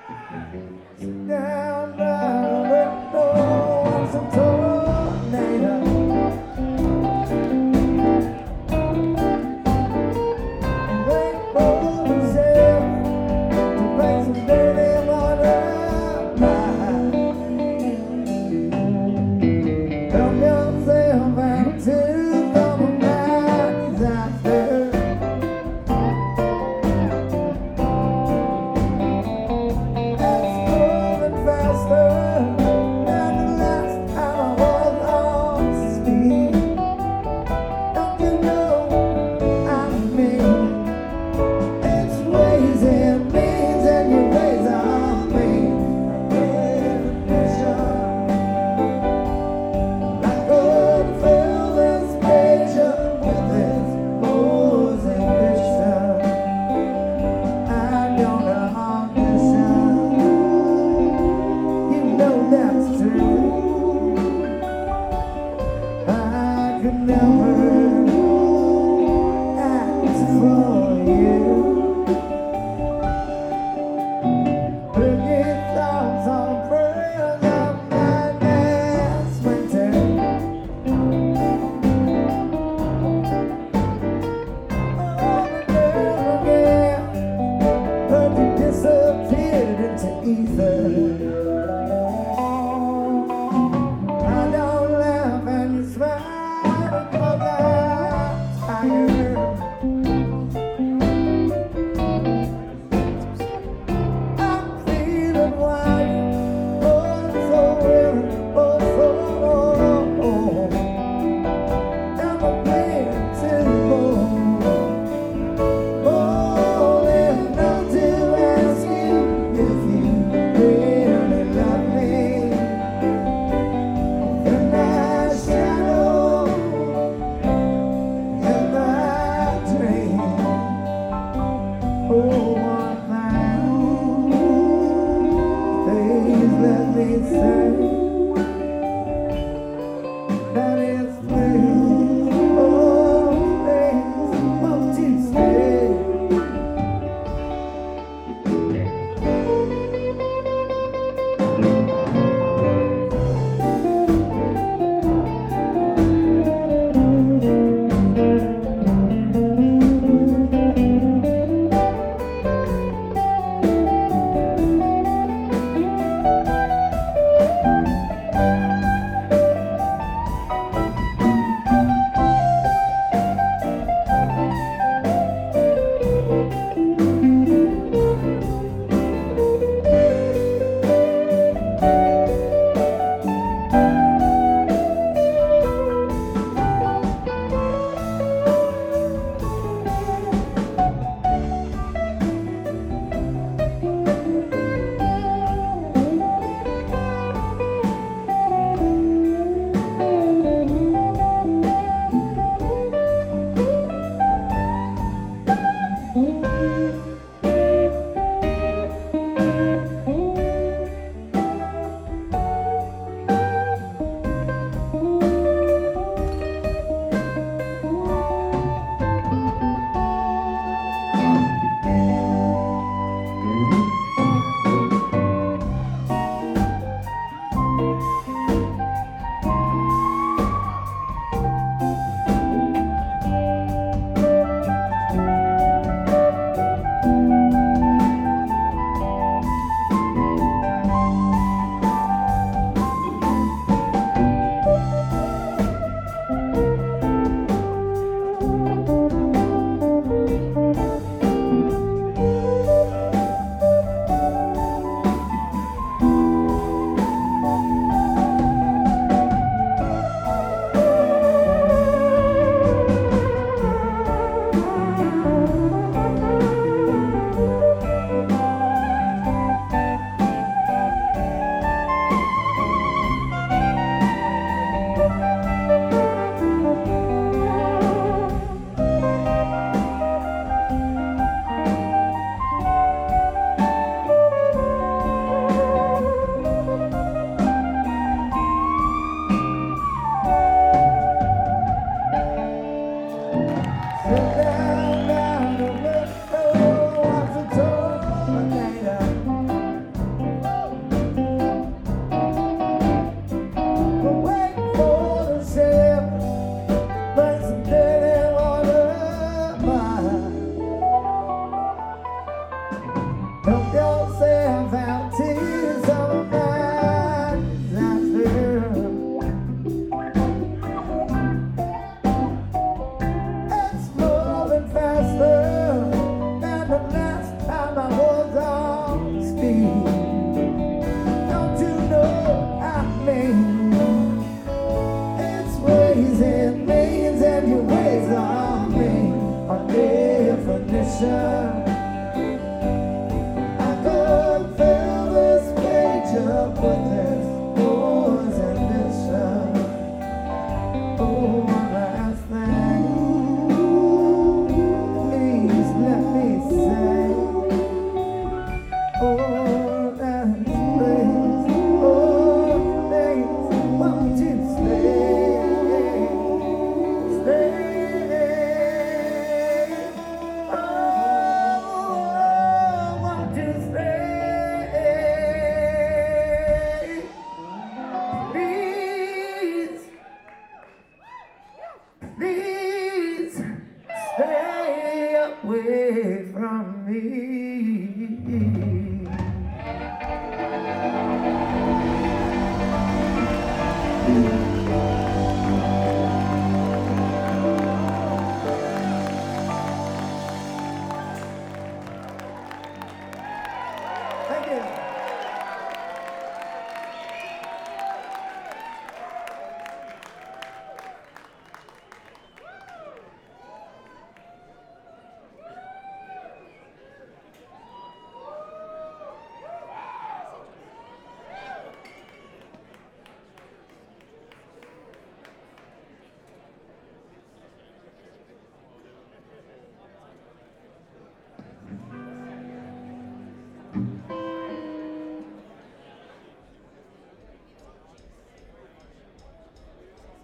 Down by the window, some tornado. Rainbows there to bring some dirty water by. Help yourself out to the mountains out there. yourself out to some disaster. It's moving faster than the last time I was on speed. Don't you know I mean? It's ways and means, and your ways on me are definition. I could fill this page up with this noise and mission. Oh, one last thing, please let me say, oh, that place, oh, place, won't you stay, stay, oh, won't you stay, please, please stay away from me. Thank you.